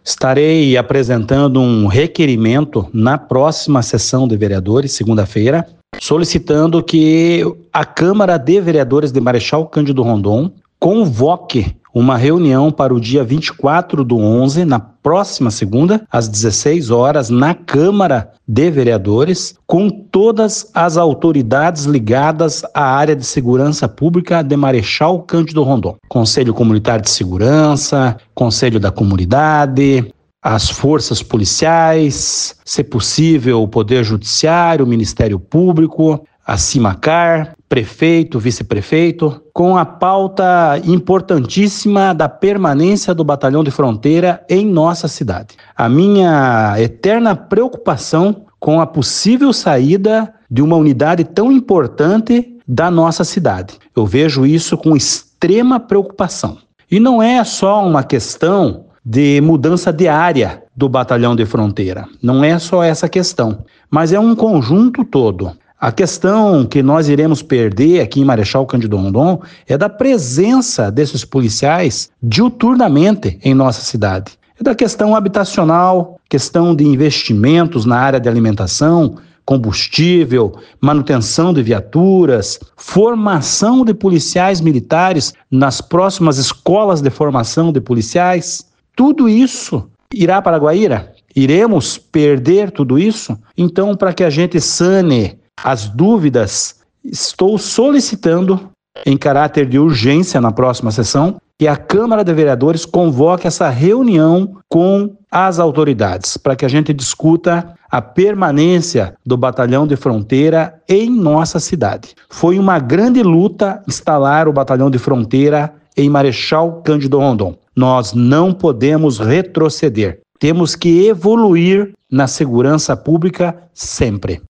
Estarei apresentando um requerimento na próxima sessão de vereadores, segunda-feira, solicitando que a Câmara de Vereadores de Marechal Cândido Rondon convoque uma reunião para o dia 24/11, na próxima segunda, às 16 horas, na Câmara de Vereadores, com todas as autoridades ligadas à área de segurança pública de Marechal Cândido Rondon. Conselho Comunitário de Segurança, Conselho da Comunidade, as forças policiais, se possível o Poder Judiciário, o Ministério Público, a Cimacar, prefeito, vice-prefeito, com a pauta importantíssima da permanência do Batalhão de Fronteira em nossa cidade. A minha eterna preocupação com a possível saída de uma unidade tão importante da nossa cidade. Eu vejo isso com extrema preocupação. E não é só uma questão de mudança de área do Batalhão de Fronteira. Não é só essa questão, mas é um conjunto todo. A questão que nós iremos perder aqui em Marechal Cândido Rondon é da presença desses policiais diuturnamente em nossa cidade. É da questão habitacional, questão de investimentos na área de alimentação, combustível, manutenção de viaturas, formação de policiais militares nas próximas escolas de formação de policiais. Tudo isso irá para Guaíra? Iremos perder tudo isso? Então, para que a gente sane as dúvidas, estou solicitando, em caráter de urgência na próxima sessão, que a Câmara de Vereadores convoque essa reunião com as autoridades, para que a gente discuta a permanência do Batalhão de Fronteira em nossa cidade. Foi uma grande luta instalar o Batalhão de Fronteira em Marechal Cândido Rondon. Nós não podemos retroceder. Temos que evoluir na segurança pública sempre.